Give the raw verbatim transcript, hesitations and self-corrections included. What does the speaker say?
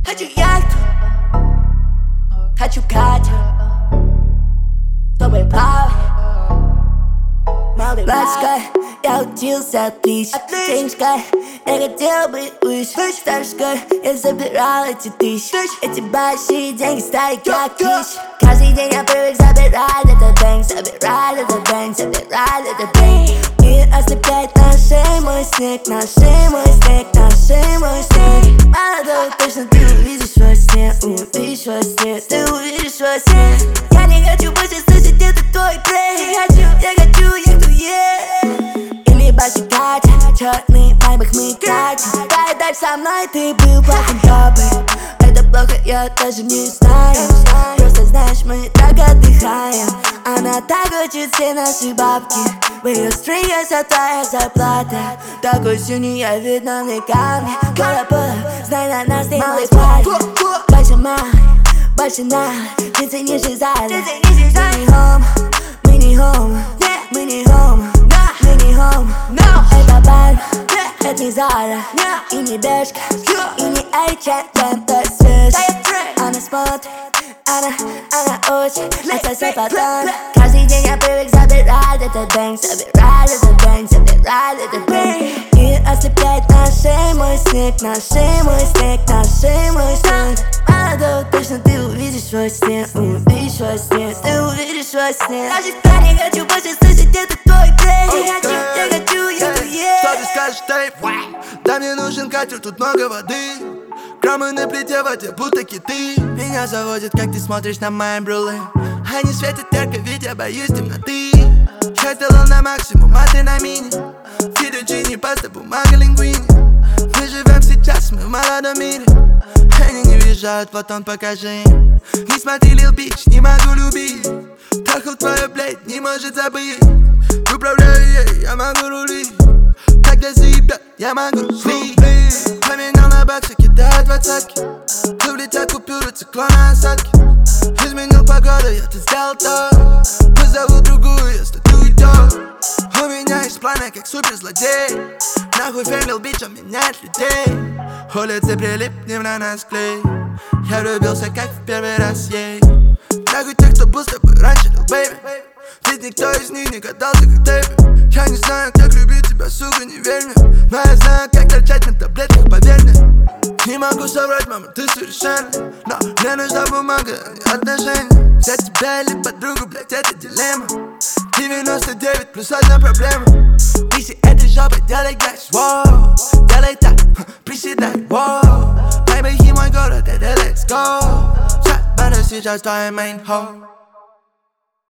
Хочу яхту, хочу Катю, чтобы плавать. Младшка, я учился отлично. Денежка, я хотел быть выше. Старшка, я забирал эти тысячи. Эти большие деньги стали как клич. Каждый день я привык забирать этот бэнк, забирать этот бэнк, забирать этот бэнк. Мир ослепляет нашей мой снег, нашей мой снег, нашей мой снег. Молодой, точно ты увидишь во сне, увидишь во сне, ты увидишь во сне. Я не хочу больше слышать этот твой брейк. Я хочу, я хочу, я хочу, yeah. Или большой Катя, черный майбах мы катим. Дай дальше со мной, ты был плохим топой. Это плохо, я даже не знаю. Просто знаешь, мы так отдыхаем. Она так хочет все наши бабки. В ее стринге вся твоя зарплата. Такой синий, я видно мне камни. Колобок, знай, на нас не малый парень. Больше май, больше надо. Джинсы ниже зада. Мы не home, мы не home, мы не home, мы не home. Это бар, это не Зара, и не Бершка, и не эйч энд эм, то есть свеж. Она смотрит, она, она очень, это все потом. Каждый день я привык забирать этот бэнк, забирать этот бэнк, забирать этот бэнк. Мир ослепляет нашей мой снег, нашей мой снег, нашей мой снег. Молодой, точно ты увидишь во сне, увидишь во сне, ты увидишь во сне. Я не хочу больше слышать этот твой брейк. Я хочу, я хочу, я хочу, yeah. Что ты скажешь, Тейп? Да мне нужен катер, тут много воды. Кромы на плите в воде, будто киты. Меня заводит, как ты смотришь на мои брюлы. Они светят ярко, ведь я боюсь темноты. Я сделал на максимум, а ты на мини. Фидо-джини, паста, бумага, лингвини. Мы живем сейчас, мы в молодом мире. Они не въезжают, потом покажи им. Не смотри, Лил Бич, не могу любить. Трахал твою, блядь, не может забыть. Управляю ей, я могу рулить. Когда заебет, я могу слить. Поменял на баксы, кидаю двадцатки. Ты влетят купюры, циклона осадки. Изменил погоду, я тут сделал то. Позову другую, если ты уйдешь. У меня есть планы, как суперзлодей. Нахуй фейм, Лил Бич, он меняет людей. Улицы прилипнем на нас клей. Я влюбился, как в первый раз ей. Нахуй тех, кто был с тобой раньше, Лил Бэйби. Ведь никто из них не катался, как Дэйби. Я не знаю, как любить тебя, сука, не верь мне. Но я знаю, как торчать на таблетках, поверь мне. Не могу соврать, мама, ты совершенна. Но мне нужна бумага, а не отношения. Взять тебя или подругу, блять, это дилемма. девяносто девять плюс одна проблема. Писи этой жопой, делай гайс, воу. Делай так, приседай, воу. Baby, мой город, это let's go. Сейчас твой main home.